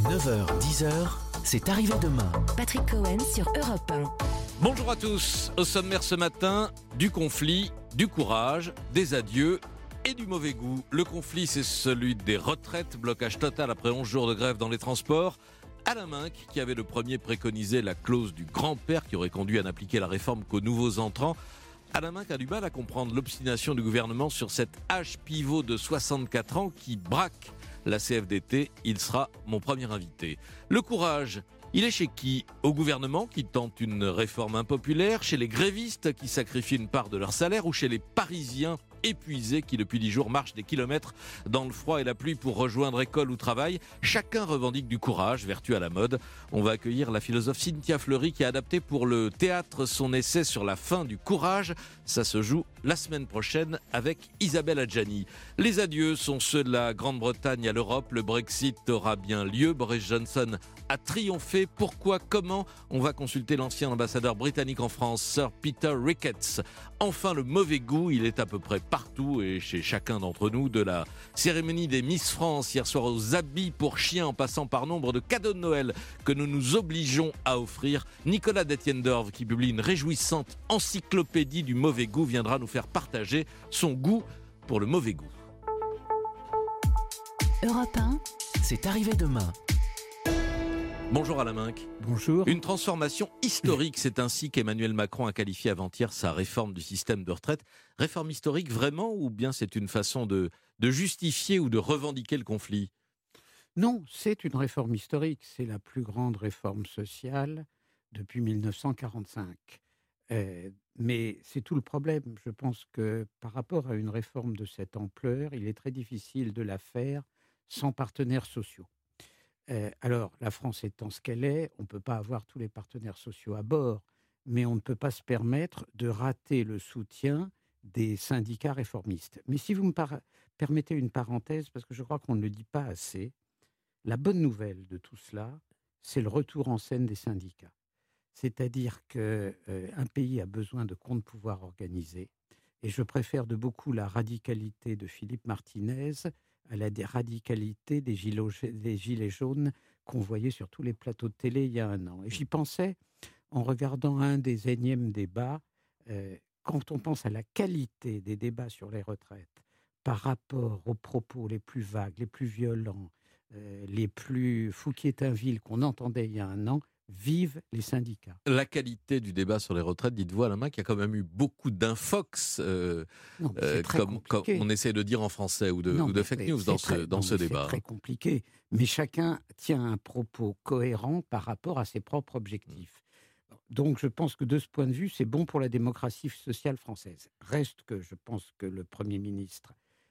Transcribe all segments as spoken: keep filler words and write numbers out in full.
neuf heures dix, c'est arrivé demain. Patrick Cohen sur Europe un. Bonjour à tous. Au sommaire ce matin, du conflit, du courage, des adieux et du mauvais goût. Le conflit, c'est celui des retraites, blocage total après onze jours de grève dans les transports. Alain Minc, qui avait le premier préconisé la clause du grand-père qui aurait conduit à n'appliquer la réforme qu'aux nouveaux entrants. Alain Minc a du mal à comprendre l'obstination du gouvernement sur cet âge pivot de soixante-quatre ans qui braque la C F D T. Il sera mon premier invité. Le courage, il est chez qui ? Au gouvernement qui tente une réforme impopulaire, chez les grévistes qui sacrifient une part de leur salaire ou chez les Parisiens épuisés qui depuis dix jours marchent des kilomètres dans le froid et la pluie pour rejoindre école ou travail. Chacun revendique du courage, vertu à la mode. On va accueillir la philosophe Cynthia Fleury qui a adapté pour le théâtre son essai sur la fin du courage. Ça se joue la semaine prochaine avec Isabelle Adjani. Les adieux sont ceux de la Grande-Bretagne à l'Europe. Le Brexit aura bien lieu. Boris Johnson a triomphé. Pourquoi ? Comment ? On va consulter l'ancien ambassadeur britannique en France, Sir Peter Ricketts. Enfin, le mauvais goût, il est à peu près partout et chez chacun d'entre nous, de la cérémonie des Miss France hier soir aux habits pour chiens en passant par nombre de cadeaux de Noël que nous nous obligeons à offrir. Nicolas Detiendorf, qui publie une réjouissante encyclopédie du mauvais goût, viendra nous faire partager son goût pour le mauvais goût. Europe un, C'est arrivé demain. Bonjour Alain Minc. Bonjour. Une transformation historique, c'est ainsi qu'Emmanuel Macron a qualifié avant-hier sa réforme du système de retraite. Réforme historique vraiment, ou bien c'est une façon de, de justifier ou de revendiquer le conflit ? Non, c'est une réforme historique. C'est la plus grande réforme sociale depuis mille neuf cent quarante-cinq. Euh, mais c'est tout le problème. Je pense que par rapport à une réforme de cette ampleur, il est très difficile de la faire sans partenaires sociaux. Euh, alors, la France étant ce qu'elle est, on ne peut pas avoir tous les partenaires sociaux à bord, mais on ne peut pas se permettre de rater le soutien des syndicats réformistes. Mais si vous me par- permettez une parenthèse, parce que je crois qu'on ne le dit pas assez, la bonne nouvelle de tout cela, c'est le retour en scène des syndicats. C'est-à-dire qu'un euh, pays a besoin de contre-pouvoirs organisés, et je préfère de beaucoup la radicalité de Philippe Martinez à la radicalité des gilets, des gilets jaunes qu'on voyait sur tous les plateaux de télé il y a un an. Et j'y pensais en regardant un des énièmes débats. Euh, quand on pense à la qualité des débats sur les retraites par rapport aux propos les plus vagues, les plus violents, euh, les plus Fouquier-Tinville qu'on entendait il y a un an, vive les syndicats. La qualité du débat sur les retraites, dites-vous Alain Minc, qu'il y a quand même eu beaucoup d'infox, euh, Non, euh, comme, comme on essaie de dire en français, ou de, non, ou de fake news dans très, ce, dans non, ce débat. C'est très compliqué, mais chacun tient un propos cohérent par rapport à ses propres objectifs. Donc je pense que de ce point de vue, c'est bon pour la démocratie sociale française. Reste que je pense que le Premier ministre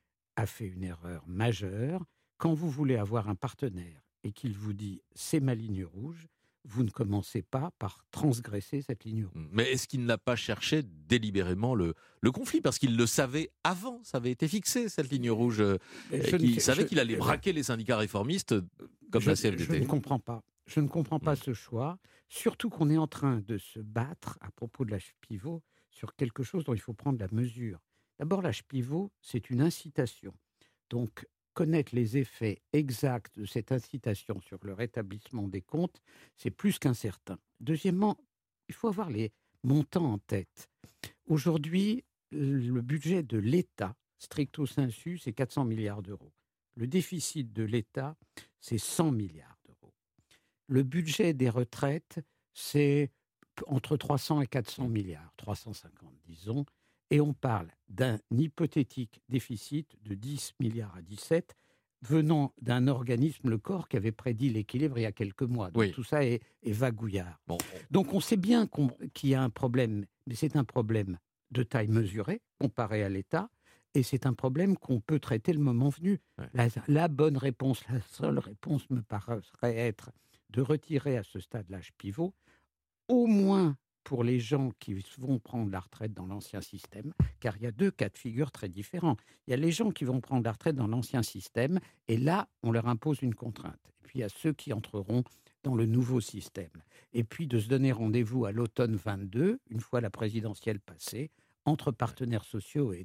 a fait une erreur majeure. Quand vous voulez avoir un partenaire et qu'il vous dit « c'est ma ligne rouge », vous ne commencez pas par transgresser cette ligne rouge. Mais est-ce qu'il n'a pas cherché délibérément le, le conflit ? Parce qu'il le savait avant, ça avait été fixé, cette ligne rouge. Euh, il savait je, qu'il allait braquer les syndicats réformistes comme je, la C F D T. Je ne comprends pas. Je ne comprends pas mmh. ce choix, surtout qu'on est en train de se battre à propos de l'âge pivot sur quelque chose dont il faut prendre la mesure. D'abord, l'âge pivot, c'est une incitation. Donc, connaître les effets exacts de cette incitation sur le rétablissement des comptes, c'est plus qu'incertain. Deuxièmement, il faut avoir les montants en tête. Aujourd'hui, le budget de l'État, stricto sensu, c'est quatre cents milliards d'euros. Le déficit de l'État, c'est cent milliards d'euros. Le budget des retraites, c'est entre trois cents et quatre cents milliards, trois cent cinquante disons. Et on parle d'un hypothétique déficit de dix milliards à dix-sept venant d'un organisme, le corps, qui avait prédit l'équilibre il y a quelques mois. Donc oui. Tout ça est, est vagouillard. Bon. Donc on sait bien qu'on, qu'il y a un problème, mais c'est un problème de taille mesurée comparé à l'État, et c'est un problème qu'on peut traiter le moment venu. Ouais. La, la bonne réponse, la seule réponse me paraîtrait être de retirer à ce stade l'âge pivot, au moins pour les gens qui vont prendre la retraite dans l'ancien système, car il y a deux cas de figure très différents. Il y a les gens qui vont prendre la retraite dans l'ancien système, et là, on leur impose une contrainte. Et puis, il y a ceux qui entreront dans le nouveau système. Et puis, de se donner rendez-vous à l'automne vingt-deux, une fois la présidentielle passée, entre partenaires sociaux et État,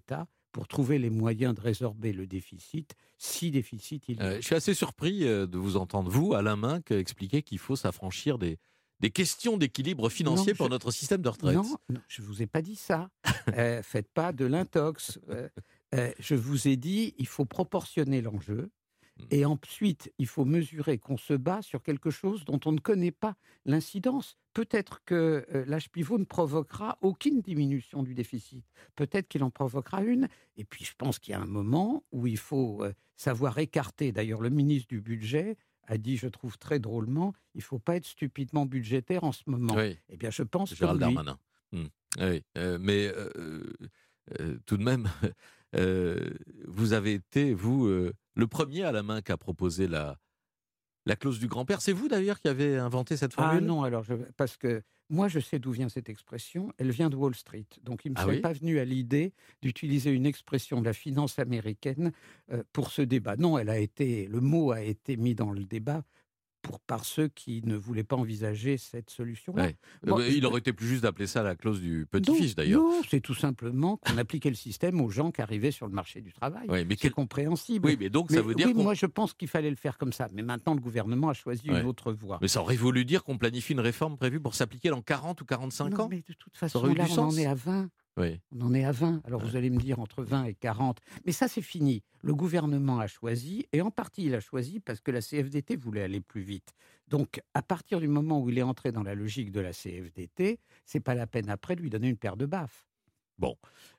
pour trouver les moyens de résorber le déficit, si déficit il y a. Euh, je suis assez surpris euh, de vous entendre, vous, Alain Minc, expliquer qu'il faut s'affranchir des, des questions d'équilibre financier Non, pour je- notre système de retraite. Non, non, je ne vous ai pas dit ça. Euh, faites pas de l'intox. Euh, euh, je vous ai dit, il faut proportionner l'enjeu. Et ensuite, il faut mesurer qu'on se bat sur quelque chose dont on ne connaît pas l'incidence. Peut-être que euh, l'âge pivot ne provoquera aucune diminution du déficit. Peut-être qu'il en provoquera une. Et puis, je pense qu'il y a un moment où il faut euh, savoir écarter. D'ailleurs, le ministre du Budget a dit, je trouve très drôlement, il ne faut pas être stupidement budgétaire en ce moment. Oui, Eh bien, je pense Gérald pour lui, Darmanin. Hmm. Oui, euh, mais euh, euh, tout de même, euh, vous avez été, vous, euh, le premier Alain Minc qui a proposé la, la clause du grand-père. C'est vous, d'ailleurs, qui avez inventé cette Ah formule? non, alors, je, parce que moi, je sais d'où vient cette expression. Elle vient de Wall Street. Donc, il ne me Ah serait oui pas venu à l'idée d'utiliser une expression de la finance américaine euh, pour ce débat. Non, elle a été, le mot a été mis dans le débat pour, par ceux qui ne voulaient pas envisager cette solution-là. Ouais. Bon, Euh, je- Il aurait été plus juste d'appeler ça la clause du non, petit-fils, d'ailleurs. non, c'est tout simplement qu'on appliquait le système aux gens qui arrivaient sur le marché du travail. Oui, mais C'est quel- compréhensible. Oui, mais donc Mais ça veut dire oui, qu'on... moi, je pense qu'il fallait le faire comme ça. Mais maintenant, le gouvernement a choisi Ouais. une autre voie. Mais ça aurait voulu dire qu'on planifie une réforme prévue pour s'appliquer dans quarante ou quarante-cinq non, ans. mais de toute aurait façon, eu là, du on en sens. est à vingt. Oui. On en est à vingt. Alors Ouais. vous allez me dire entre vingt et quarante. Mais ça, c'est fini. Le gouvernement a choisi, et en partie, il a choisi parce que la C F D T voulait aller plus vite. Donc, à partir du moment où il est entré dans la logique de la C F D T, c'est pas la peine après de lui donner une paire de baffes. Bon.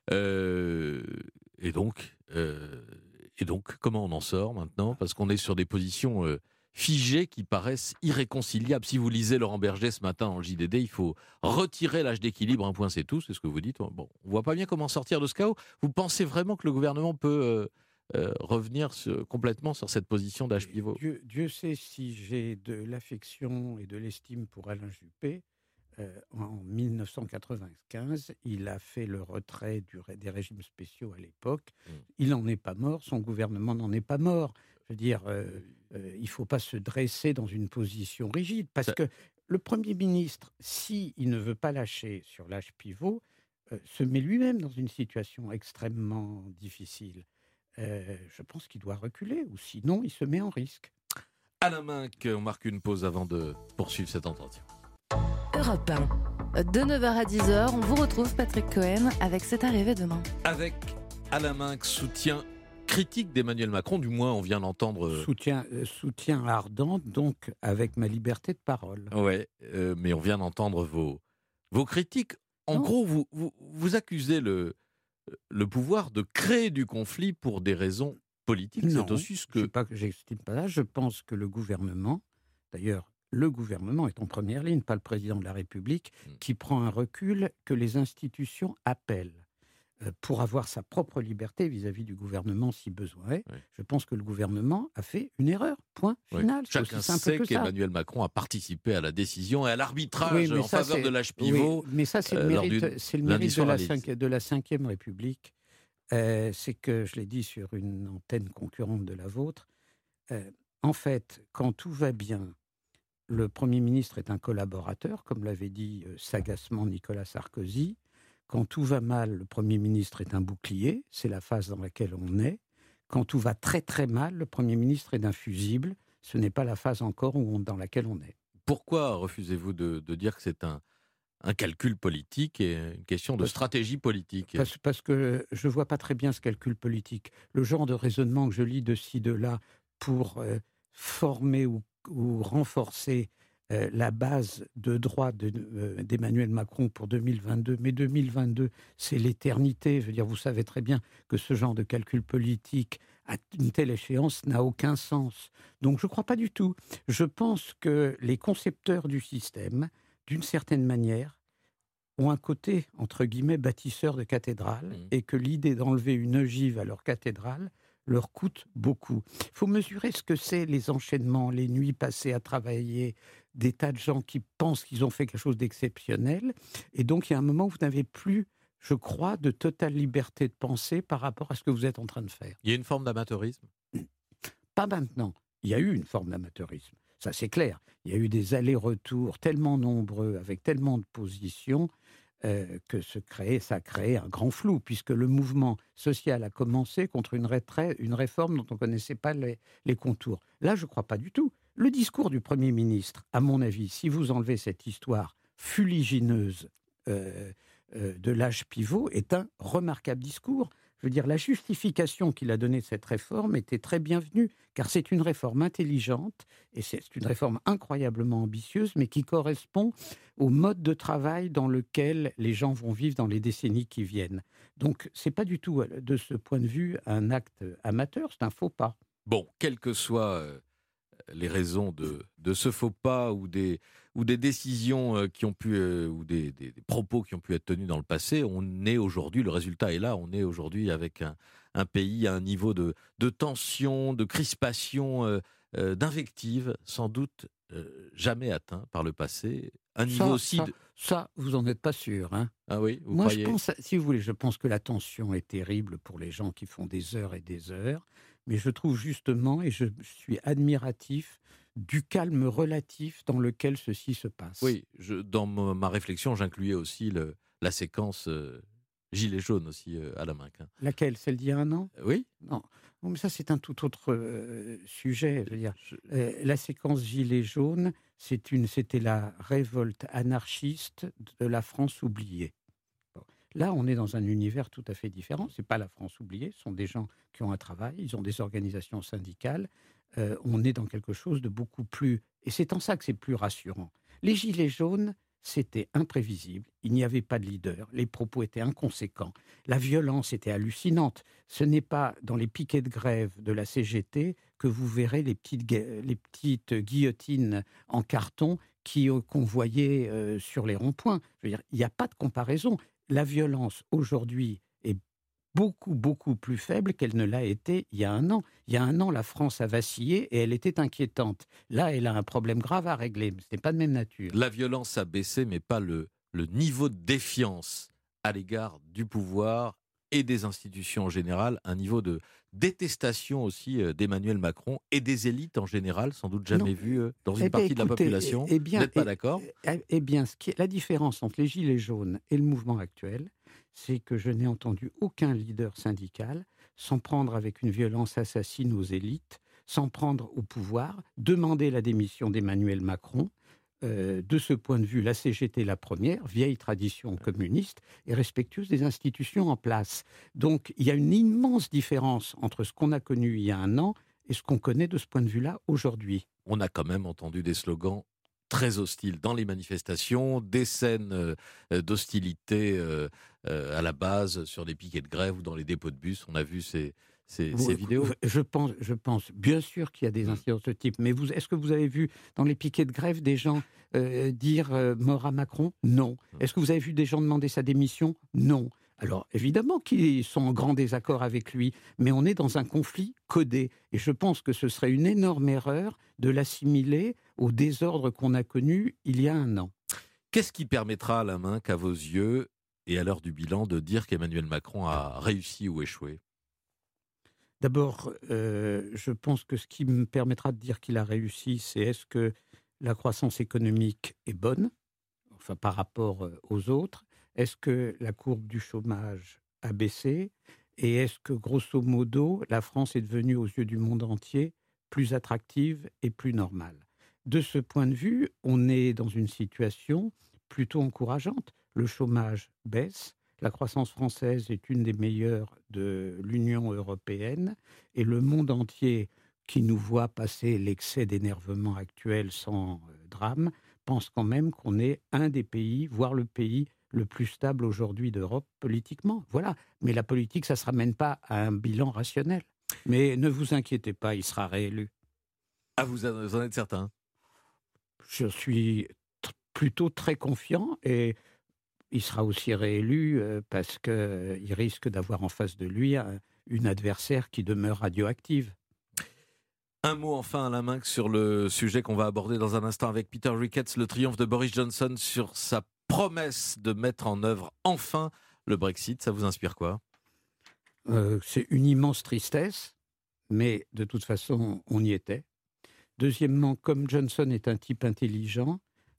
Euh, et donc, euh, et donc, comment on en sort maintenant? Parce qu'on est sur des positions euh, figées qui paraissent irréconciliables. Si vous lisez Laurent Berger ce matin en J D D, il faut retirer l'âge d'équilibre, un point c'est tout, c'est ce que vous dites. Bon, on voit pas bien comment sortir de ce chaos. Vous pensez vraiment que le gouvernement peut euh, euh, revenir sur- complètement sur cette position d'âge pivot? Dieu, Dieu sait si j'ai de l'affection et de l'estime pour Alain Juppé. Euh, en mille neuf cent quatre-vingt-quinze, il a fait le retrait du ré- des régimes spéciaux à l'époque. Mm. Il n'en est pas mort, son gouvernement n'en est pas mort. Je veux dire, euh, euh, il ne faut pas se dresser dans une position rigide, parce Ça- que le Premier ministre, s'il ne veut pas lâcher sur l'âge pivot, euh, se met lui-même dans une situation extrêmement difficile. Euh, je pense qu'il doit reculer, ou sinon il se met en risque. Alain Minc, on marque une pause avant de poursuivre cet entretien. Europe un. De neuf heures à dix heures, on vous retrouve Patrick Cohen avec C'est arrivé demain. Avec Alain Minc, soutien critique d'Emmanuel Macron, du moins on vient d'entendre... euh, Soutien, euh, soutien ardent, donc avec ma liberté de parole. Ouais, euh, mais on vient d'entendre vos, vos critiques. En Non. gros, vous, vous, vous accusez le, le pouvoir de créer du conflit pour des raisons politiques. Non, C'est aussi ce je ne que... sais pas que j'estime pas ça. Je pense que le gouvernement, d'ailleurs, le gouvernement est en première ligne, pas le président de la République, Mm. qui prend un recul que les institutions appellent euh, pour avoir sa propre liberté vis-à-vis du gouvernement si besoin est. Oui. Je pense que le gouvernement a fait une erreur. Point Ouais. final. C'est Chacun aussi simple sait que ça. qu'Emmanuel Macron a participé à la décision et à l'arbitrage Oui, mais en ça, faveur c'est- de l'âge pivot. Oui, mais ça, c'est euh, le lors mérite, d'une- c'est le lundi mérite de soir à la, l'Élysée. cinqui- de la Cinquième République. Euh, c'est que, je l'ai dit sur une antenne concurrente de la vôtre, euh, en fait, quand tout va bien, le Premier ministre est un collaborateur, comme l'avait dit euh, sagacement Nicolas Sarkozy. Quand tout va mal, le Premier ministre est un bouclier, c'est la phase dans laquelle on est. Quand tout va très très mal, le Premier ministre est un fusible, ce n'est pas la phase encore où on- dans laquelle on est. Pourquoi refusez-vous de, de dire que c'est un, un calcul politique et une question de Parce- stratégie politique? Parce, parce que je ne vois pas très bien ce calcul politique. Le genre de raisonnement que je lis de ci, de là, pour euh, former ou, ou renforcer euh, la base de droit de, euh, d'Emmanuel Macron pour deux mille vingt-deux. Mais deux mille vingt-deux, c'est l'éternité. Je veux dire, vous savez très bien que ce genre de calcul politique à une telle échéance n'a aucun sens. Donc je ne crois pas du tout. Je pense que les concepteurs du système, d'une certaine manière, ont un côté, entre guillemets, bâtisseur de cathédrales, Mmh. et que l'idée d'enlever une ogive à leur cathédrale leur coûte beaucoup. Il faut mesurer ce que c'est les enchaînements, les nuits passées à travailler, des tas de gens qui pensent qu'ils ont fait quelque chose d'exceptionnel, et donc il y a un moment où vous n'avez plus, je crois, de totale liberté de penser par rapport à ce que vous êtes en train de faire. Il y a une forme d'amateurisme? Pas maintenant. Il y a eu une forme d'amateurisme. Ça, c'est clair. Il y a eu des allers-retours tellement nombreux, avec tellement de positions, euh, que se crée, ça a créé un grand flou, puisque le mouvement social a commencé contre une, retrait, une réforme dont on ne connaissait pas les, les contours. Là, je ne crois pas du tout. Le discours du Premier ministre, à mon avis, si vous enlevez cette histoire fuligineuse euh, euh, de l'âge pivot, est un remarquable discours. Je veux dire, la justification qu'il a donnée de cette réforme était très bienvenue, car c'est une réforme intelligente, et c'est une réforme incroyablement ambitieuse, mais qui correspond au mode de travail dans lequel les gens vont vivre dans les décennies qui viennent. Donc, ce n'est pas du tout, de ce point de vue, un acte amateur, c'est un faux pas. Bon, quelles que soient euh, les raisons de, de ce faux pas ou des, ou des décisions euh, qui ont pu, euh, ou des, des, des propos qui ont pu être tenus dans le passé, on est aujourd'hui, le résultat est là, on est aujourd'hui avec un, un pays à un niveau de, de tension, de crispation, euh, euh, d'invective, sans doute euh, jamais atteint par le passé. Un niveau ça, aussi... Ça, de... ça, vous n'en êtes pas sûr, hein. Ah oui, vous Moi, croyez? je pense, si vous voulez, je pense que la tension est terrible pour les gens qui font des heures et des heures, mais je trouve justement, et je suis admiratif, du calme relatif dans lequel ceci se passe. Oui, je, dans ma, ma réflexion, j'incluais aussi le, la séquence euh, Gilets jaunes aussi euh, à la main. Hein. Laquelle? Celle d'il y a un an? Oui. Non. Bon, mais ça, c'est un tout autre euh, sujet. Je veux dire, Je... euh, la séquence Gilets jaunes, c'est une, c'était la révolte anarchiste de la France oubliée. Bon. Là, on est dans un univers tout à fait différent. Ce n'est pas la France oubliée, ce sont des gens qui ont un travail, ils ont des organisations syndicales. Euh, on est dans quelque chose de beaucoup plus... Et c'est en ça que c'est plus rassurant. Les Gilets jaunes, c'était imprévisible. Il n'y avait pas de leader. Les propos étaient inconséquents. La violence était hallucinante. Ce n'est pas dans les piquets de grève de la C G T que vous verrez les petites, les petites guillotines en carton qui qu'on voyait euh, sur les ronds-points. Je veux dire, il n'y a pas de comparaison. La violence aujourd'hui est beaucoup, beaucoup plus faible qu'elle ne l'a été il y a un an. Il y a un an, la France a vacillé et elle était inquiétante. Là, elle a un problème grave à régler. Ce n'est pas de même nature. La violence a baissé, mais pas le, le niveau de défiance à l'égard du pouvoir et des institutions en général, un niveau de détestation aussi d'Emmanuel Macron et des élites en général, sans doute jamais non. vu dans une eh partie bien, de la écoutez, population. Eh bien, Vous n'êtes pas eh, d'accord? Eh, eh bien, ce qui est, la différence entre les Gilets jaunes et le mouvement actuel, c'est que je n'ai entendu aucun leader syndical s'en prendre avec une violence assassine aux élites, s'en prendre au pouvoir, demander la démission d'Emmanuel Macron. Euh, de ce point de vue, la C G T, la première, vieille tradition communiste et respectueuse des institutions en place. Donc, il y a une immense différence entre ce qu'on a connu il y a un an et ce qu'on connaît de ce point de vue-là aujourd'hui. On a quand même entendu des slogans très hostiles dans les manifestations, des scènes euh, d'hostilité euh, euh, à la base sur des piquets de grève ou dans les dépôts de bus. On a vu ces, ces, vous, ces vidéos. Je pense, je pense bien sûr qu'il y a des incidents de ce type, mais vous, est-ce que vous avez vu dans les piquets de grève des gens euh, dire euh, mort à Macron? Non. Est-ce que vous avez vu des gens demander sa démission? Non. Alors, évidemment qu'ils sont en grand désaccord avec lui, mais on est dans un conflit codé. Et je pense que ce serait une énorme erreur de l'assimiler au désordre qu'on a connu il y a un an. Qu'est-ce qui permettra, à la main, qu'à vos yeux, et à l'heure du bilan, de dire qu'Emmanuel Macron a réussi ou échoué? D'abord, euh, je pense que ce qui me permettra de dire qu'il a réussi, c'est est-ce que la croissance économique est bonne, enfin par rapport aux autres? Est-ce que la courbe du chômage a baissé? Et est-ce que, grosso modo, la France est devenue, aux yeux du monde entier, plus attractive et plus normale? De ce point de vue, on est dans une situation plutôt encourageante. Le chômage baisse, la croissance française est une des meilleures de l'Union européenne, et le monde entier, qui nous voit passer l'excès d'énervement actuel sans euh, drame, pense quand même qu'on est un des pays, voire le pays le plus stable aujourd'hui d'Europe politiquement. Voilà. Mais la politique, ça ne se ramène pas à un bilan rationnel. Mais ne vous inquiétez pas, il sera réélu. Ah, vous en êtes certain? Je suis t- plutôt très confiant, et il sera aussi réélu euh, parce qu'il euh, risque d'avoir en face de lui un, une adversaire qui demeure radioactive. Un mot enfin à la main sur le sujet qu'on va aborder dans un instant avec Peter Ricketts, le triomphe de Boris Johnson sur sa promesse de mettre en œuvre enfin le Brexit. Ça vous inspire quoi? euh, C'est une immense tristesse, mais de toute façon, on y était. Deuxièmement, comme Johnson est un type intelligent,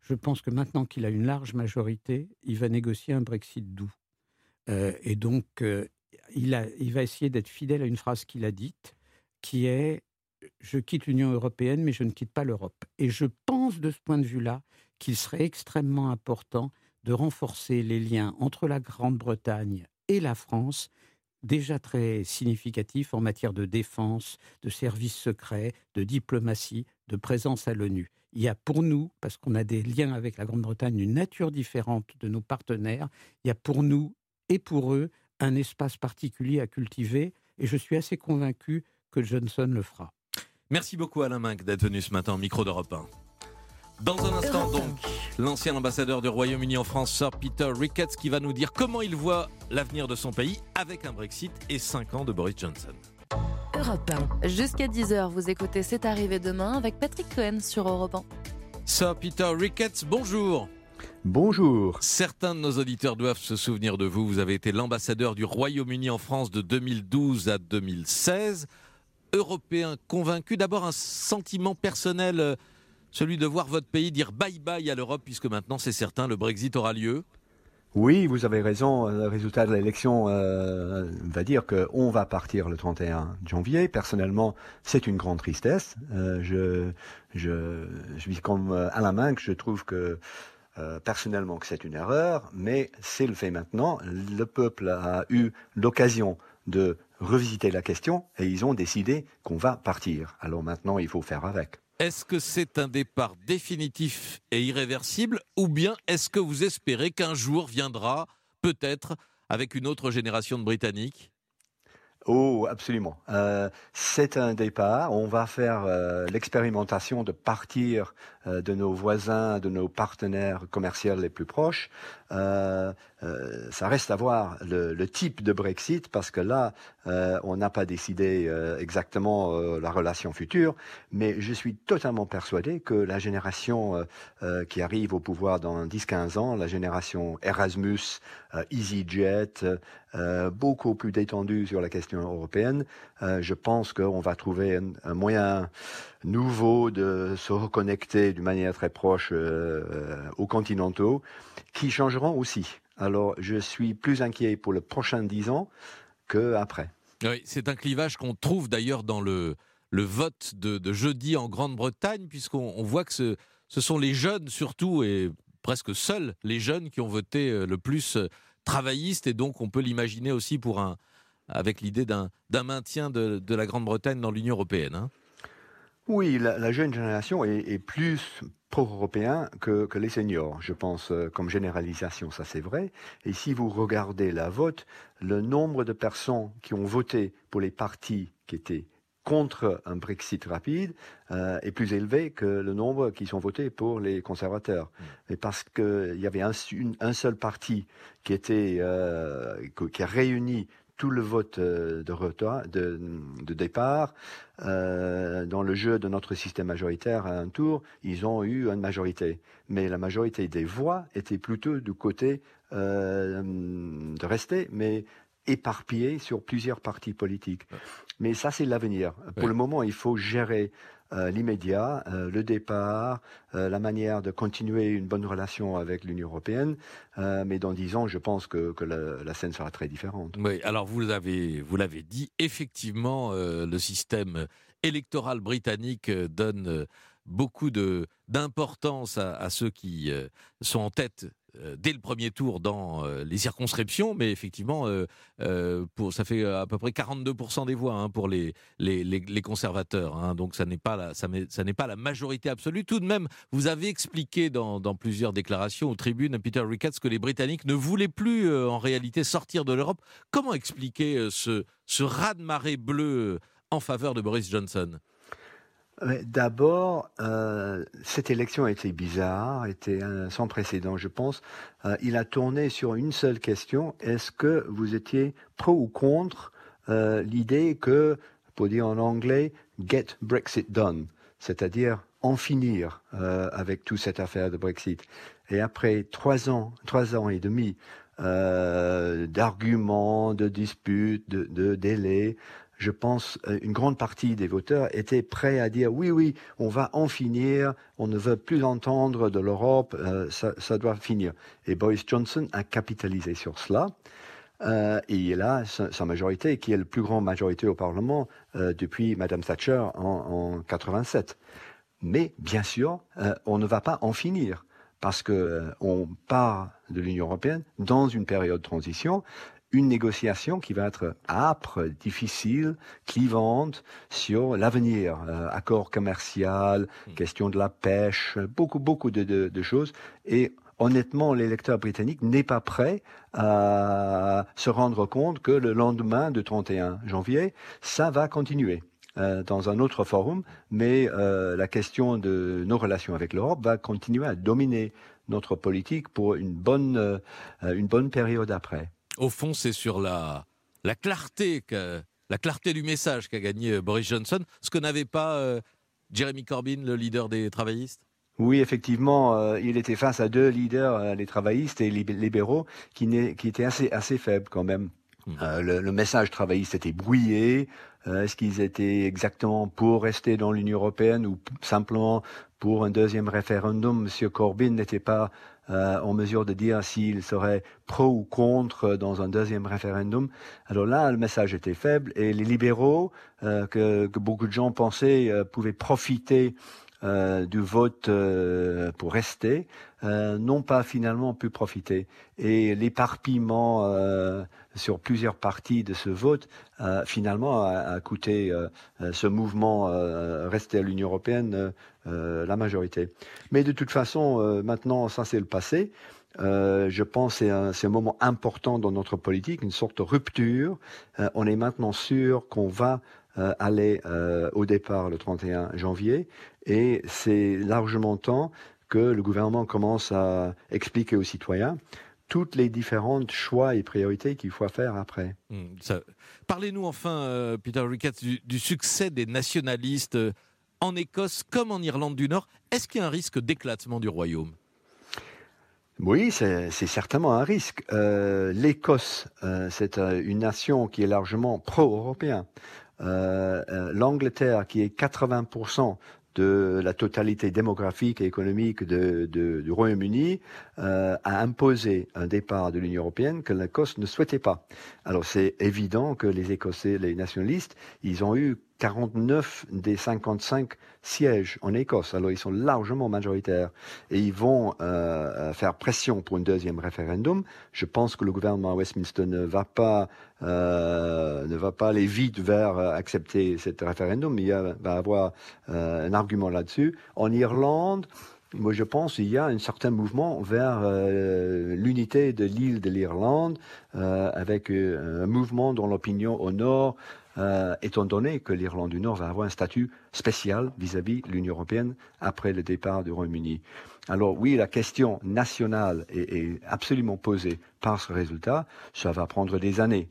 je pense que maintenant qu'il a une large majorité, il va négocier un Brexit doux. Euh, et donc, euh, il, a, il va essayer d'être fidèle à une phrase qu'il a dite, qui est « Je quitte l'Union européenne, mais je ne quitte pas l'Europe ». Et je pense de ce point de vue-là qu'il serait extrêmement important de renforcer les liens entre la Grande-Bretagne et la France, déjà très significatifs en matière de défense, de services secrets, de diplomatie, de présence à l'ONU. Il y a pour nous, parce qu'on a des liens avec la Grande-Bretagne d'une nature différente de nos partenaires, il y a pour nous et pour eux un espace particulier à cultiver, et je suis assez convaincu que Johnson le fera. Merci beaucoup Alain Minck d'être venu ce matin au micro d'Europe un. Dans un instant donc, l'ancien ambassadeur du Royaume-Uni en France, Sir Peter Ricketts, qui va nous dire comment il voit l'avenir de son pays avec un Brexit et cinq ans de Boris Johnson. Europe un. Jusqu'à dix heures, vous écoutez C'est arrivé demain avec Patrick Cohen sur Europe un. Sir Peter Ricketts, bonjour. Bonjour. Certains de nos auditeurs doivent se souvenir de vous. Vous avez été l'ambassadeur du Royaume-Uni en France de deux mille douze à deux mille seize. Européen convaincu, d'abord un sentiment personnel, celui de voir votre pays dire bye-bye à l'Europe, puisque maintenant, c'est certain, le Brexit aura lieu. Oui, vous avez raison. Le résultat de l'élection euh, va dire qu'on va partir le trente et un janvier. Personnellement, c'est une grande tristesse. Euh, je, je, je suis comme Alain Minck, je trouve que euh, personnellement que c'est une erreur, mais c'est le fait maintenant. Le peuple a eu l'occasion de revisiter la question et ils ont décidé qu'on va partir. Alors maintenant, il faut faire avec. Est-ce que c'est un départ définitif et irréversible, ou bien est-ce que vous espérez qu'un jour viendra, peut-être, avec une autre génération de Britanniques ? Oh, absolument. Euh, c'est un départ. On va faire euh, l'expérimentation de partir euh, de nos voisins, de nos partenaires commerciaux les plus proches. Euh, euh, ça reste à voir le, le type de Brexit, parce que là, euh, on n'a pas décidé euh, exactement euh, la relation future, mais je suis totalement persuadé que la génération euh, euh, qui arrive au pouvoir dans dix à quinze ans, la génération Erasmus, euh, EasyJet, euh, beaucoup plus détendue sur la question européenne, euh, je pense qu'on va trouver un, un moyen nouveau de se reconnecter d'une manière très proche euh, aux continentaux, qui changeront aussi. Alors, je suis plus inquiet pour les prochains dix ans qu'après. Oui, c'est un clivage qu'on trouve d'ailleurs dans le, le vote de, de jeudi en Grande-Bretagne, puisqu'on on voit que ce, ce sont les jeunes surtout, et presque seuls les jeunes, qui ont voté le plus travailliste, et donc on peut l'imaginer aussi pour un, avec l'idée d'un, d'un maintien de, de la Grande-Bretagne dans l'Union européenne. Hein. Oui, la, la jeune génération est, est plus pro-européen que, que les seniors, je pense, euh, comme généralisation, ça c'est vrai. Et si vous regardez la vote, le nombre de personnes qui ont voté pour les partis qui étaient contre un Brexit rapide euh, est plus élevé que le nombre qui sont votés pour les conservateurs. Mmh. Mais parce qu'il y avait un, une, un seul parti qui, était, euh, qui a réuni tout le vote de, retard, de, de départ, euh, dans le jeu de notre système majoritaire à un tour, ils ont eu une majorité. Mais la majorité des voix était plutôt du côté euh, de rester, mais éparpillé sur plusieurs partis politiques. Mais ça, c'est l'avenir. Pour oui. le moment, il faut gérer euh, l'immédiat, euh, le départ, euh, la manière de continuer une bonne relation avec l'Union européenne. Euh, mais dans dix ans, je pense que, que la, la scène sera très différente. Oui, alors vous l'avez, vous l'avez dit, effectivement, euh, le système électoral britannique donne beaucoup de, d'importance à, à ceux qui euh, sont en tête dès le premier tour dans euh, les circonscriptions, mais effectivement, euh, euh, pour, ça fait à peu près quarante-deux pour cent des voix hein, pour les, les, les, les conservateurs. Hein, donc ça n'est pas la, ça, ça n'est pas la majorité absolue. Tout de même, vous avez expliqué dans, dans plusieurs déclarations aux tribunes, Peter Ricketts, que les Britanniques ne voulaient plus euh, en réalité sortir de l'Europe. Comment expliquer euh, ce, ce raz-de-marée bleu en faveur de Boris Johnson ? D'abord, euh, cette élection a été bizarre, était euh, sans précédent, je pense. Euh, il a tourné sur une seule question. Est-ce que vous étiez pro ou contre euh, l'idée que, pour dire en anglais, get Brexit done, c'est-à-dire en finir euh, avec toute cette affaire de Brexit. Et après trois ans, trois ans et demi euh, d'arguments, de disputes, de, de délais, je pense, une grande partie des voteurs étaient prêts à dire oui, oui, on va en finir, on ne veut plus entendre de l'Europe, euh, ça, ça doit finir. Et Boris Johnson a capitalisé sur cela. Euh, et il a sa, sa majorité, qui est la plus grande majorité au Parlement euh, depuis Madame Thatcher en, en quatre-vingt-sept. Mais bien sûr, euh, on ne va pas en finir, parce qu'on euh, part de l'Union européenne dans une période de transition, une négociation qui va être âpre, difficile, clivante sur l'avenir, euh, accord commercial, mmh. question de la pêche, beaucoup, beaucoup de, de, de choses. Et honnêtement, l'électeur britannique n'est pas prêt à se rendre compte que le lendemain du trente et un janvier, ça va continuer. Euh, dans un autre forum, mais euh, la question de nos relations avec l'Europe va continuer à dominer notre politique pour une bonne, euh, une bonne période après. Au fond, c'est sur la, la, clarté que, la clarté du message qu'a gagné Boris Johnson, ce que n'avait pas euh, Jeremy Corbyn, le leader des travaillistes. Oui, effectivement, euh, il était face à deux leaders, euh, les travaillistes et les libéraux, qui, qui étaient assez, assez faibles quand même. Euh, le, le message travailliste était brouillé. Euh, est-ce qu'ils étaient exactement pour rester dans l'Union européenne ou p- simplement pour un deuxième référendum? Monsieur Corbyn n'était pas euh, en mesure de dire s'il serait pro ou contre dans un deuxième référendum. Alors là, le message était faible et les libéraux, euh, que, que beaucoup de gens pensaient euh, pouvaient profiter Euh, du vote euh, pour rester, euh, n'ont pas finalement pu profiter. Et l'éparpillement euh, sur plusieurs parties de ce vote, euh, finalement, a, a coûté euh, ce mouvement euh, rester à l'Union européenne euh, la majorité. Mais de toute façon, euh, maintenant, ça c'est le passé. Euh, je pense que c'est un, c'est un moment important dans notre politique, une sorte de rupture. Euh, on est maintenant sûr qu'on va euh, aller euh, au départ le trente et un janvier et c'est largement temps que le gouvernement commence à expliquer aux citoyens toutes les différentes choix et priorités qu'il faut faire après. Mmh, ça... Parlez-nous enfin, euh, Peter Ricketts, du, du succès des nationalistes euh, en Écosse comme en Irlande du Nord. Est-ce qu'il y a un risque d'éclatement du royaume ? Oui, c'est, c'est certainement un risque. Euh, L'Écosse, euh, c'est euh, une nation qui est largement pro-européen. Euh, euh, L'Angleterre, qui est quatre-vingts pour cent de la totalité démographique et économique de, de, du Royaume-Uni, euh, a imposé un départ de l'Union européenne que l'Écosse ne souhaitait pas. Alors c'est évident que les Écossais, les nationalistes, ils ont eu quarante-neuf des cinquante-cinq sièges en Écosse. Alors ils sont largement majoritaires et ils vont euh, faire pression pour un deuxième référendum. Je pense que le gouvernement à Westminster ne va pas euh, ne va pas aller vite vers euh, accepter cet référendum. Il y a, va avoir euh, un argument là-dessus. En Irlande, moi, je pense qu'il y a un certain mouvement vers euh, l'unité de l'île de l'Irlande, euh, avec euh, un mouvement dans l'opinion au nord, euh, étant donné que l'Irlande du Nord va avoir un statut spécial vis-à-vis de l'Union européenne après le départ du Royaume-Uni. Alors oui, la question nationale est, est absolument posée par ce résultat. Ça va prendre des années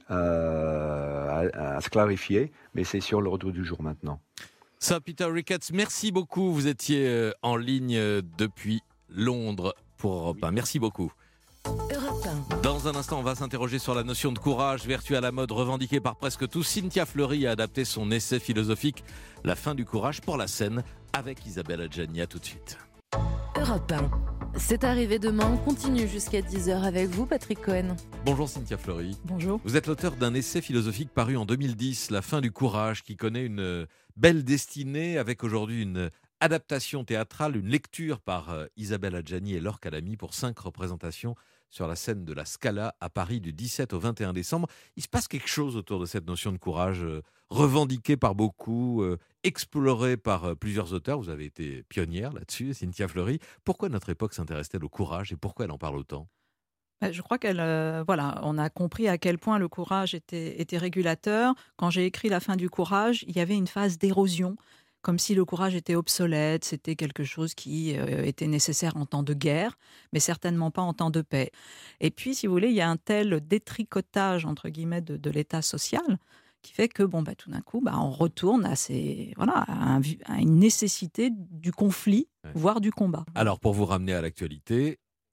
euh, à, à se clarifier, mais c'est sur l'ordre du jour maintenant. Ça, Peter Ricketts, merci beaucoup. Vous étiez en ligne depuis Londres pour Europe un. Merci beaucoup. Europe un. Dans un instant, on va s'interroger sur la notion de courage, vertu à la mode revendiquée par presque tous. Cynthia Fleury a adapté son essai philosophique « La fin du courage » pour la scène avec Isabelle Adjani. À tout de suite. Europe un. C'est arrivé demain, on continue jusqu'à dix heures avec vous, Patrick Cohen. Bonjour Cynthia Fleury. Bonjour. Vous êtes l'auteur d'un essai philosophique paru en deux mille dix, La fin du courage, qui connaît une belle destinée avec aujourd'hui une adaptation théâtrale, une lecture par Isabelle Adjani et Laure Calamy pour cinq représentations sur la scène de la Scala à Paris du dix-sept au vingt et un décembre. Il se passe quelque chose autour de cette notion de courage, euh, revendiquée par beaucoup, euh, explorée par euh, plusieurs auteurs. Vous avez été pionnière là-dessus, Cynthia Fleury. Pourquoi notre époque s'intéresse-t-elle au courage et pourquoi elle en parle autant ? Je crois qu'elle, euh, voilà, on a compris à quel point le courage était, était régulateur. Quand j'ai écrit La fin du courage, il y avait une phase d'érosion, comme si le courage était obsolète, c'était quelque chose qui euh, était nécessaire en temps de guerre, mais certainement pas en temps de paix. Et puis, si vous voulez, il y a un tel détricotage, entre guillemets, de, de l'état social, qui fait que, bon, bah, tout d'un coup, bah, on retourne à, ces, voilà, à, un, à une nécessité du conflit, ouais. voire du combat. Alors, pour vous ramener à l'actualité,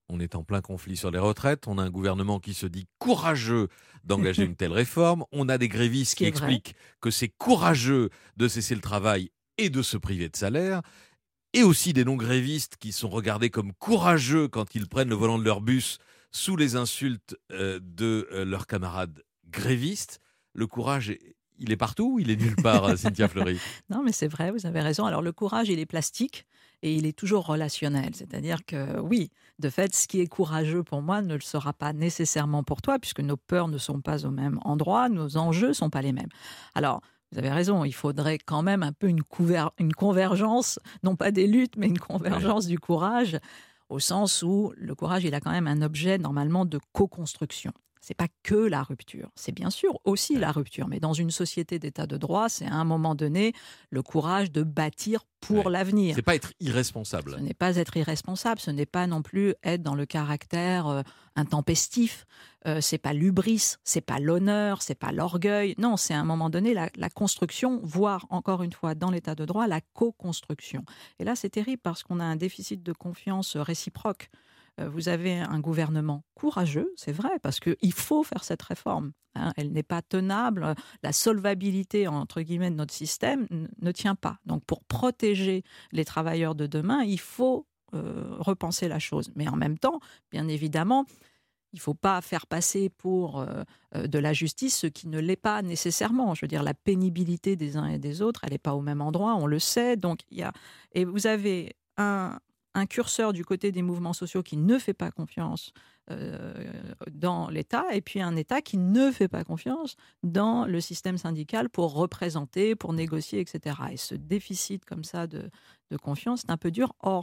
On est en plein conflit sur les retraites. On a un gouvernement qui se dit courageux d'engager une telle réforme. On a des grévistes qui, qui expliquent que c'est courageux de cesser le travail et de se priver de salaire. Et aussi des non-grévistes qui sont regardés comme courageux quand ils prennent le volant de leur bus sous les insultes euh, de euh, leurs camarades grévistes. Le courage, il est partout ou il est nulle part, Cynthia Fleury? Non, mais c'est vrai, vous avez raison. Alors, le courage, il est plastique et il est toujours relationnel. C'est-à-dire que, oui, de fait, ce qui est courageux pour moi ne le sera pas nécessairement pour toi, puisque nos peurs ne sont pas au même endroit, nos enjeux ne sont pas les mêmes. Alors, vous avez raison, il faudrait quand même un peu une, couver- une convergence, non pas des luttes, mais une convergence ouais. du courage, au sens où le courage, il a quand même un objet normalement de co-construction. C'est pas que la rupture, c'est bien sûr aussi la rupture, mais dans une société d'état de droit, c'est à un moment donné le courage de bâtir pour ouais. l'avenir. C'est pas être irresponsable. Ce n'est pas être irresponsable, ce n'est pas non plus être dans le caractère euh, intempestif, euh, c'est pas l'hubris, c'est pas l'honneur, c'est pas l'orgueil. Non, c'est à un moment donné la, la construction, voire encore une fois dans l'état de droit, la co-construction. Et là, c'est terrible parce qu'on a un déficit de confiance réciproque. Vous avez un gouvernement courageux, c'est vrai, parce qu'il faut faire cette réforme. Hein, elle n'est pas tenable. La solvabilité, entre guillemets, de notre système n- ne tient pas. Donc, pour protéger les travailleurs de demain, il faut euh, repenser la chose. Mais en même temps, bien évidemment, il ne faut pas faire passer pour euh, de la justice ce qui ne l'est pas nécessairement. Je veux dire, la pénibilité des uns et des autres, elle n'est pas au même endroit, on le sait. Donc, il y a... Et vous avez un... un curseur du côté des mouvements sociaux qui ne fait pas confiance euh, dans l'État, et puis un État qui ne fait pas confiance dans le système syndical pour représenter, pour négocier, et cetera. Et ce déficit comme ça de, de confiance, c'est un peu dur. Or,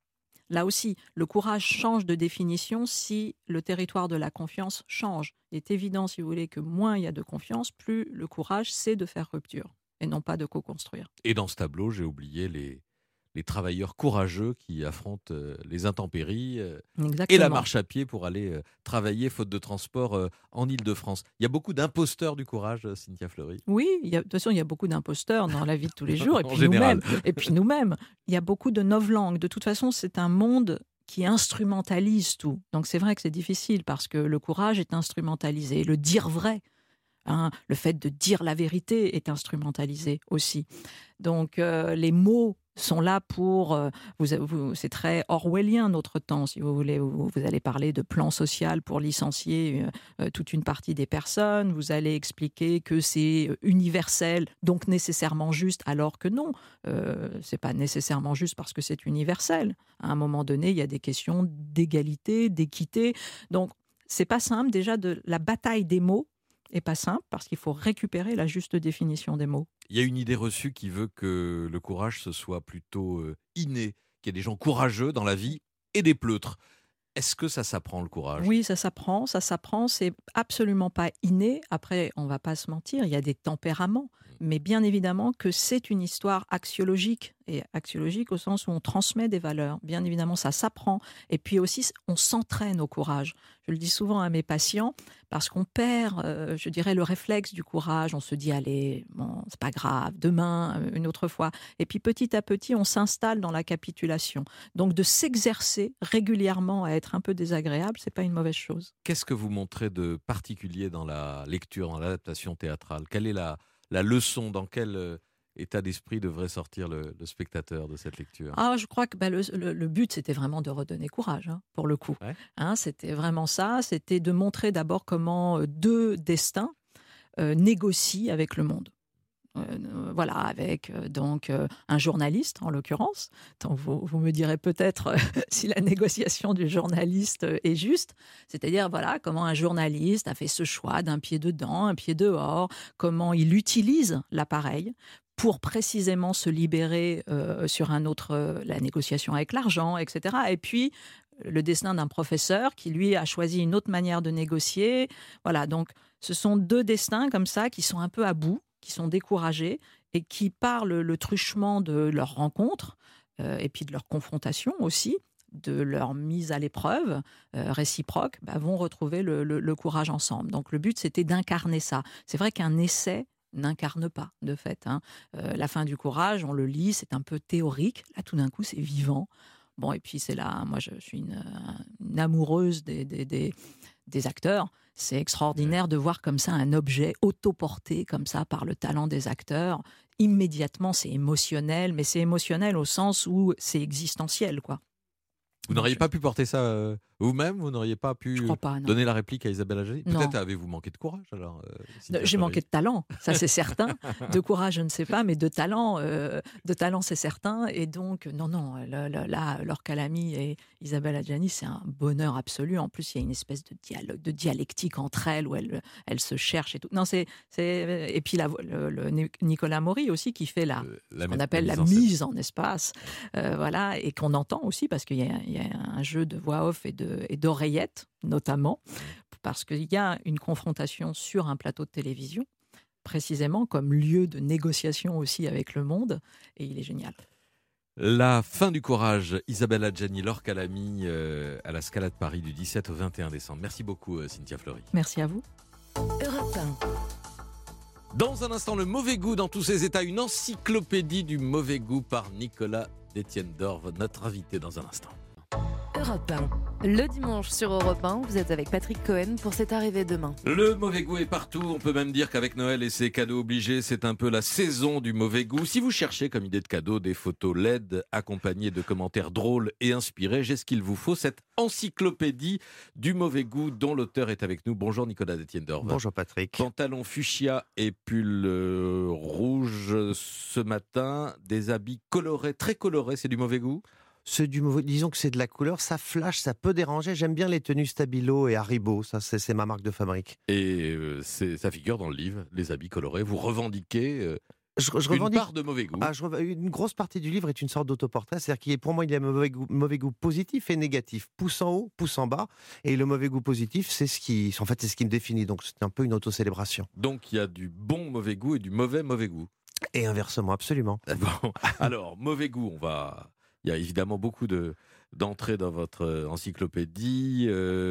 là aussi, le courage change de définition si le territoire de la confiance change. Il est évident, si vous voulez, que moins il y a de confiance, plus le courage, c'est de faire rupture, et non pas de co-construire. Et dans ce tableau, j'ai oublié les... les travailleurs courageux qui affrontent euh, les intempéries euh, et la marche à pied pour aller euh, travailler faute de transport euh, en Île-de-France. Il y a beaucoup d'imposteurs du courage, euh, Cynthia Fleury. Oui, il y a, de toute façon, il y a beaucoup d'imposteurs dans la vie de tous les jours. Et puis nous-mêmes, et puis nous-mêmes, il y a beaucoup de novlangues. De toute façon, c'est un monde qui instrumentalise tout. Donc c'est vrai que c'est difficile parce que le courage est instrumentalisé. Le dire vrai, hein, le fait de dire la vérité est instrumentalisé aussi. Donc euh, les mots sont là pour... Euh, vous, vous, c'est très orwellien notre temps, si vous voulez. Vous, vous allez parler de plan social pour licencier euh, toute une partie des personnes. Vous allez expliquer que c'est universel, donc nécessairement juste, alors que non. Euh, c'est pas nécessairement juste parce que c'est universel. À un moment donné, il y a des questions d'égalité, d'équité. Donc, c'est pas simple. Déjà, de la bataille des mots est pas simple parce qu'il faut récupérer la juste définition des mots. Il y a une idée reçue qui veut que le courage, ce soit plutôt euh, inné, qu'il y ait des gens courageux dans la vie et des pleutres. Est-ce que ça s'apprend, le courage ? Oui, ça s'apprend, ça s'apprend, c'est absolument pas inné. Après, on va pas se mentir, il y a des tempéraments, mais bien évidemment que c'est une histoire axiologique, et axiologique au sens où on transmet des valeurs. Bien évidemment, ça s'apprend. Et puis aussi, on s'entraîne au courage. Je le dis souvent à mes patients, parce qu'on perd, euh, je dirais, le réflexe du courage. On se dit, allez, bon, c'est pas grave, demain, une autre fois. Et puis petit à petit, on s'installe dans la capitulation. Donc de s'exercer régulièrement à être un peu désagréable, c'est pas une mauvaise chose. Qu'est-ce que vous montrez de particulier dans la lecture, dans l'adaptation théâtrale ? Quelle est la, la leçon, dans quel euh, état d'esprit devrait sortir le, le spectateur de cette lecture ? Ah, je crois que bah, le, le, le but, c'était vraiment de redonner courage, hein, pour le coup. Ouais. Hein, c'était vraiment ça, c'était de montrer d'abord comment deux destins euh, négocient avec le monde. Euh, voilà, avec euh, donc euh, un journaliste en l'occurrence. Donc vous, vous me direz peut-être euh, si la négociation du journaliste euh, est juste. C'est-à-dire voilà comment un journaliste a fait ce choix d'un pied dedans, un pied dehors, comment il utilise l'appareil pour précisément se libérer euh, sur un autre, euh, la négociation avec l'argent, et cetera. Et puis le destin d'un professeur qui lui a choisi une autre manière de négocier. Voilà, donc ce sont deux destins comme ça qui sont un peu à bout, qui sont découragés et qui, par le, le truchement de leur rencontre euh, et puis de leur confrontation aussi, de leur mise à l'épreuve euh, réciproque, bah, vont retrouver le, le, le courage ensemble. Donc le but, c'était d'incarner ça. C'est vrai qu'un essai n'incarne pas, de fait. Hein. Euh, la fin du courage, on le lit, c'est un peu théorique. Là, tout d'un coup, c'est vivant. Bon, et puis c'est là, moi je, je suis une, une amoureuse des, des, des, des acteurs. C'est extraordinaire de voir comme ça un objet autoporté comme ça par le talent des acteurs. Immédiatement, c'est émotionnel, mais c'est émotionnel au sens où c'est existentiel, quoi. Vous n'auriez pas pu porter ça euh, vous-même? Vous n'auriez pas pu pas, donner la réplique à Isabelle Adjani? Non. Peut-être avez-vous manqué de courage alors euh, Cynthia J'ai Fleury. manqué de talent, ça c'est certain. De courage, je ne sais pas, mais de talent, euh, de talent c'est certain. Et donc, non, non, là, là, là, Laure Calamy et Isabelle Adjani, c'est un bonheur absolu. En plus, il y a une espèce de dialogue, de dialectique entre elles où elles, elles se cherchent et tout. Non, c'est, c'est... Et puis la, le, le Nicolas Maury aussi qui fait la, Euh, la ce qu'on mise- appelle la la mise en scène. mise en espace, euh, voilà, et qu'on entend aussi parce qu'il y a, il y a un jeu de voix off et, de, et d'oreillettes, notamment, parce qu'il y a une confrontation sur un plateau de télévision, précisément comme lieu de négociation aussi avec le monde, et il est génial. La fin du courage, Isabelle Adjani, Laure Calamy euh, à la Scala de Paris du dix-sept au vingt et un décembre. Merci beaucoup euh, Cynthia Fleury. Merci à vous. Europe un. Dans un instant, le mauvais goût dans tous ses états, une encyclopédie du mauvais goût par Nicolas Détienne d'Orve, notre invité dans un instant. Europe un. Le dimanche sur Europe un, vous êtes avec Patrick Cohen pour C'est arrivé demain. Le mauvais goût est partout, on peut même dire qu'avec Noël et ses cadeaux obligés, c'est un peu la saison du mauvais goût. Si vous cherchez comme idée de cadeau des photos L E D accompagnées de commentaires drôles et inspirés, j'ai ce qu'il vous faut, cette encyclopédie du mauvais goût dont l'auteur est avec nous. Bonjour Nicolas Détienne d'Orve. Bonjour Patrick. Pantalon fuchsia et pull euh, rouge ce matin, des habits colorés, très colorés, c'est du mauvais goût? C'est du mauvais, disons que c'est de la couleur, ça flash, ça peut déranger. J'aime bien les tenues Stabilo et Haribo, ça c'est, c'est ma marque de fabrique. Et euh, c'est, ça figure dans le livre, les habits colorés. Vous revendiquez euh, Je, je une revendique. part de mauvais goût. Ah, je rev- une grosse partie du livre est une sorte d'autoportrait, c'est-à-dire qu'il est, pour moi, il y a un mauvais goût, mauvais goût positif et négatif, pouce en haut, pouce en bas, et le mauvais goût positif, c'est ce qui, en fait, c'est ce qui me définit. Donc c'est un peu une autocélébration. Donc il y a du bon mauvais goût et du mauvais mauvais goût. Et inversement, absolument. Bon, alors mauvais goût, on va. Il y a évidemment beaucoup de d'entrées dans votre euh, encyclopédie.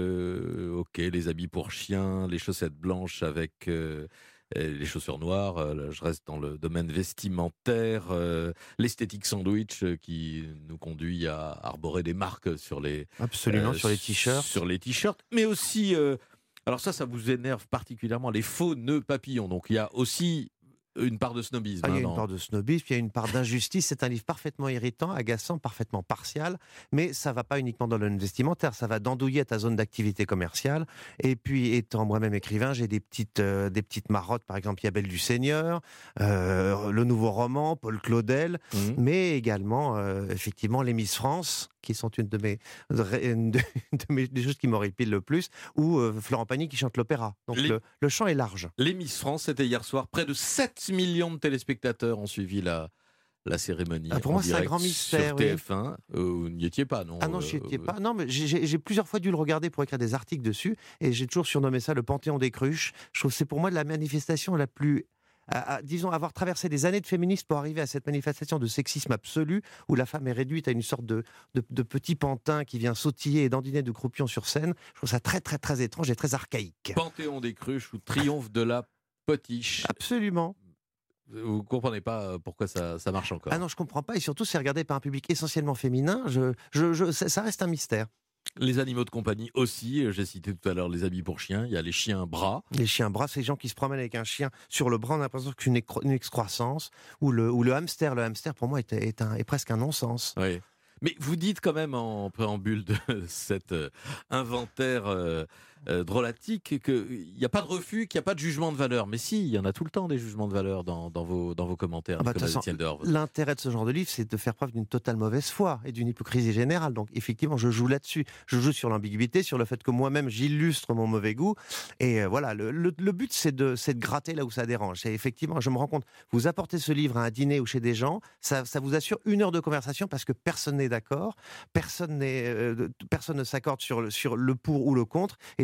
Euh, ok, les habits pour chiens, les chaussettes blanches avec euh, les chaussures noires. Euh, là, je reste dans le domaine vestimentaire. Euh, l'esthétique sandwich euh, qui nous conduit à arborer des marques sur les Absolument, euh, sur les t-shirts. sur les t-shirts, mais aussi. euh, alors ça, ça vous énerve particulièrement les faux nœuds papillons. Donc il y a aussi une part de snobisme. Ah, il y a hein, une dans- part de snobisme, il y a une part d'injustice. C'est un livre parfaitement irritant, agaçant, parfaitement partial. Mais ça ne va pas uniquement dans le domaine vestimentaire, ça va d'andouiller à ta zone d'activité commerciale. Et puis, étant moi-même écrivain, j'ai des petites, euh, des petites marottes. Par exemple, il y a Belle du Seigneur, euh, le nouveau roman, Paul Claudel, Mhm. mais également, euh, effectivement, les Miss France, qui sont une de mes, une de, de mes des choses qui m'horripilent le plus, ou euh, Florent Pagny qui chante l'opéra. Donc Les- le, le champ est large. Les Miss France, c'était hier soir. Près de sept millions de téléspectateurs ont suivi la, la cérémonie. Ah, pour en moi, c'est un direct grand mystère, Sur oui. T F un. Euh, vous n'y étiez pas, non Ah non, je n'y Euh, étais pas. Non, mais j'ai- j'ai j'ai plusieurs fois dû le regarder pour écrire des articles dessus, et j'ai toujours surnommé ça le Panthéon des cruches. Je trouve que c'est pour moi la manifestation la plus... à- à- disons, avoir traversé des années de féminisme pour arriver à cette manifestation de sexisme absolu, où la femme est réduite à une sorte de, de, de petit pantin qui vient sautiller et dandiner de croupion sur scène. Je trouve ça très, très, très étrange et très archaïque. Panthéon des cruches ou triomphe de la potiche. Absolument. Vous comprenez pas pourquoi ça, ça marche encore. Ah non, je comprends pas, et surtout, c'est regardé par un public essentiellement féminin. Je, je, je, ça ça reste un mystère. Les animaux de compagnie aussi. J'ai cité tout à l'heure les habits pour chiens. Il y a les chiens bras. Les chiens bras, ces gens qui se promènent avec un chien sur le bras, on a l'impression qu'une excro- une excroissance. Ou le, ou le hamster. Le hamster, pour moi, est, est, un, est presque un non-sens. Oui. Mais vous dites quand même en préambule de cet euh, inventaire euh, euh, drôlatique qu'il n'y a pas de refus, qu'il n'y a pas de jugement de valeur. Mais si, il y en a tout le temps des jugements de valeur dans, dans, vos, dans vos commentaires. Ah bah, de Nicolas toute façon, Détienne d'Orve. L'intérêt de ce genre de livre, c'est de faire preuve d'une totale mauvaise foi et d'une hypocrisie générale. Donc, effectivement, je joue là-dessus. Je joue sur l'ambiguïté, sur le fait que moi-même, j'illustre mon mauvais goût. Et euh, voilà, le, le, le but, c'est de, c'est de gratter là où ça dérange. Et effectivement, je me rends compte, vous apportez ce livre à un dîner ou chez des gens, ça, ça vous assure une heure de conversation parce que personne n'est d'accord, personne, n'est, euh, personne ne s'accorde sur le, sur le pour ou le contre, et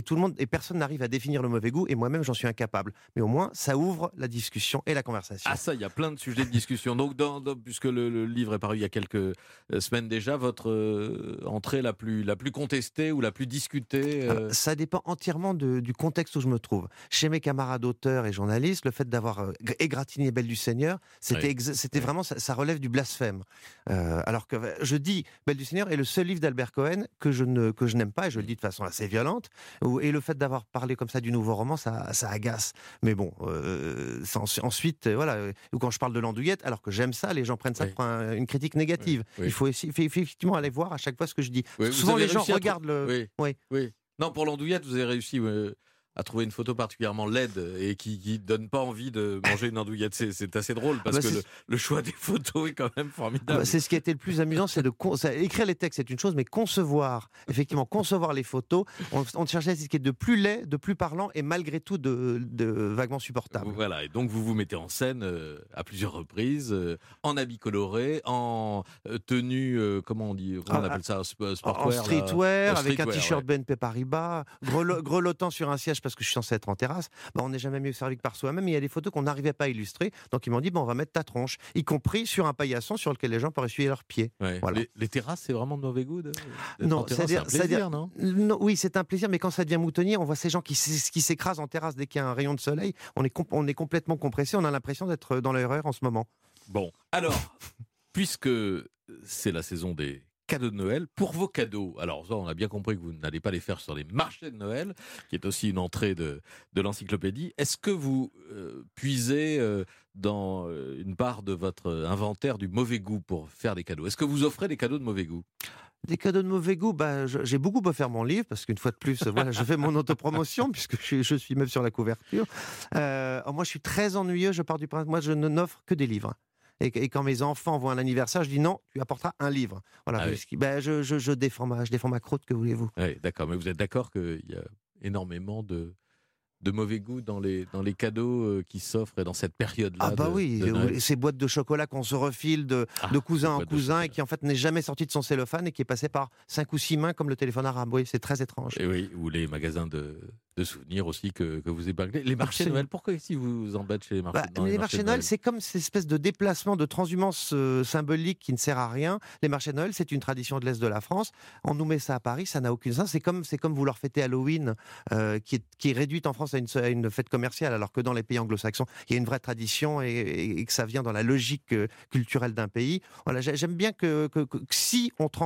tout le monde et personne n'arrive à définir le mauvais goût et moi-même j'en suis incapable. Mais au moins ça ouvre la discussion et la conversation. Ah ça, il y a plein de sujets de discussion. Donc, dans, dans, puisque le, le livre est paru il y a quelques euh, semaines déjà, votre euh, entrée la plus, la plus contestée ou la plus discutée euh... Alors, ça dépend entièrement de, du contexte où je me trouve. Chez mes camarades auteurs et journalistes, le fait d'avoir euh, égratigné Belle du Seigneur, c'était, Oui. ex- c'était vraiment, ça, ça relève du blasphème. Euh, alors que je dis, Belle du Seigneur est le seul livre d'Albert Cohen que je, ne, que je n'aime pas, et je le dis de façon assez violente. Ou- Et le fait d'avoir parlé comme ça du nouveau roman, ça, ça agace. Mais bon, euh, c'est en- ensuite, euh, voilà, euh, ou quand je parle de l'andouillette, alors que j'aime ça, les gens prennent ça Oui. pour un- une critique négative. Oui. Il faut, essayer- il faut effectivement aller voir à chaque fois ce que je dis. Oui, vous Souvent, avez les gens réussi à regardent trou- le... Oui. Oui. Oui. Non, pour l'andouillette, vous avez réussi euh, à trouver une photo particulièrement laide et qui ne donne pas envie de manger une andouillette. C'est, c'est assez drôle parce Bah, que c'est- le, le choix des photos est quand même Ah formidable. bah, c'est ce qui a été le plus amusant, c'est de con- ça, écrire les textes, c'est une chose, mais concevoir, effectivement, concevoir les photos, on, on cherchait ce qui est de plus laid, de plus parlant et malgré tout de, de vaguement supportable. Voilà, et donc vous vous mettez en scène euh, à plusieurs reprises, euh, en habits colorés, en euh, tenue, euh, comment on dit, comment on Ah, appelle ça, sp- En sportwear, là. streetwear, En avec un streetwear, t-shirt ouais. B N P Paribas, grelo- grelottant sur un siège parce que je suis censé être en terrasse, bah, on n'est jamais mieux servi que par soi-même. Il y a des photos qu'on n'arrivait pas à illustrer, donc ils m'ont dit bon, on va mettre ta tronche, y compris sur un paillasson sur lequel les gens peuvent essuyer leurs pieds. Ouais. Voilà. Les, les terrasses, c'est vraiment de mauvais goût de, d'être Non, en terrasse, c'est un c'est-à-dire- plaisir, c'est-à-dire- non Non, oui, c'est un plaisir, mais quand ça devient moutonnier, on voit ces gens qui, s- qui s'écrasent en terrasse dès qu'il y a un rayon de soleil. On est, com- on est complètement compressé, on a l'impression d'être dans l'erreur en ce moment. Bon, alors, puisque c'est la saison des cadeaux de Noël, pour vos cadeaux, alors ça, on a bien compris que vous n'allez pas les faire sur les marchés de Noël, qui est aussi une entrée de, de l'encyclopédie, est-ce que vous euh, puisez euh, dans euh, une part de votre inventaire du mauvais goût pour faire des cadeaux? Est-ce que vous offrez des cadeaux de mauvais goût? Des cadeaux de mauvais goût, bah, je- j'ai beaucoup beau faire mon livre, parce qu'une fois de plus, voilà, je fais mon autopromotion, puisque je, suis- je suis même sur la couverture. Euh, moi, je suis très ennuyeux, je pars du principe, moi, je ne n'offre que des livres. Et, et quand mes enfants vont à l'anniversaire, je dis non, tu apporteras un livre. Voilà, Ah oui. parce que, bah, je, je, je, défends ma, je défends ma croûte, que voulez-vous. Oui, d'accord, mais vous êtes d'accord qu'il y a énormément de, de mauvais goût dans les, dans les cadeaux euh, qui s'offrent et dans cette période-là. Ah bah de- oui, de Noël. ces boîtes de chocolat qu'on se refile de, Ah, de cousin les en boîtes de cousin chocolat. et qui en fait n'est jamais sorti de son cellophane et qui est passé par cinq ou six mains comme le téléphone arabe. Oui, c'est très étrange. Et oui, ou les magasins de, de souvenirs aussi que, que vous épinglez. Les marchés de Absolument. Noël, pourquoi si vous vous embêtez chez les marchés, Bah, dans mais les les marchés de Noël, c'est comme cette espèce de déplacement, de transhumance euh, symbolique qui ne sert à rien. Les marchés de Noël, c'est une tradition de l'Est de la France. On nous met ça à Paris, ça n'a aucun sens. C'est comme, c'est comme vouloir fêter Halloween, euh, qui, est, qui est réduite en France à une, à une fête commerciale, alors que dans les pays anglo-saxons, il y a une vraie tradition et, et- et que ça vient dans la logique euh, culturelle d'un pays. Voilà, j'ai- j'aime bien que, que- que- que si on, trans,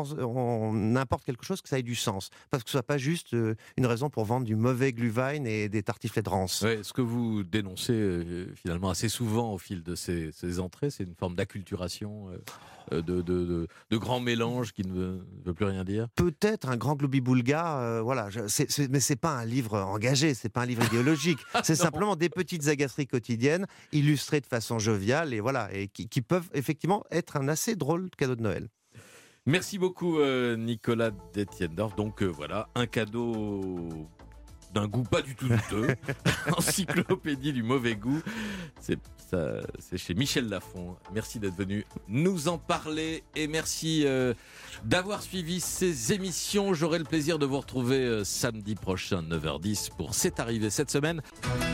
on importe quelque chose, que ça ait du sens. Parce que ce soit pas juste euh, une raison pour vendre du mauvais glühwein et des tartiflettes rances. Ouais, ce que vous dénoncez euh, finalement assez souvent au fil de ces, ces entrées, c'est une forme d'acculturation, euh, euh, de, de, de, de grands mélanges qui ne veut, veut plus rien dire. Peut-être un grand globi-boulga, euh, voilà, je- c'est- c'est- mais c'est pas un livre engagé, c'est pas un livre idéologique, c'est Non. simplement des petites agaceries quotidiennes, illustrées de façon joviale, et voilà, et qui, qui peuvent effectivement être un assez drôle cadeau de Noël. Merci beaucoup euh, Nicolas d'Etiendorf. Donc euh, voilà, un cadeau d'un goût pas du tout douteux, encyclopédie du mauvais goût. C'est ça, c'est chez Michel Lafon. Merci d'être venu nous en parler et merci euh, d'avoir suivi ces émissions. J'aurai le plaisir de vous retrouver euh, samedi prochain neuf heures dix pour C'est arrivé cette semaine.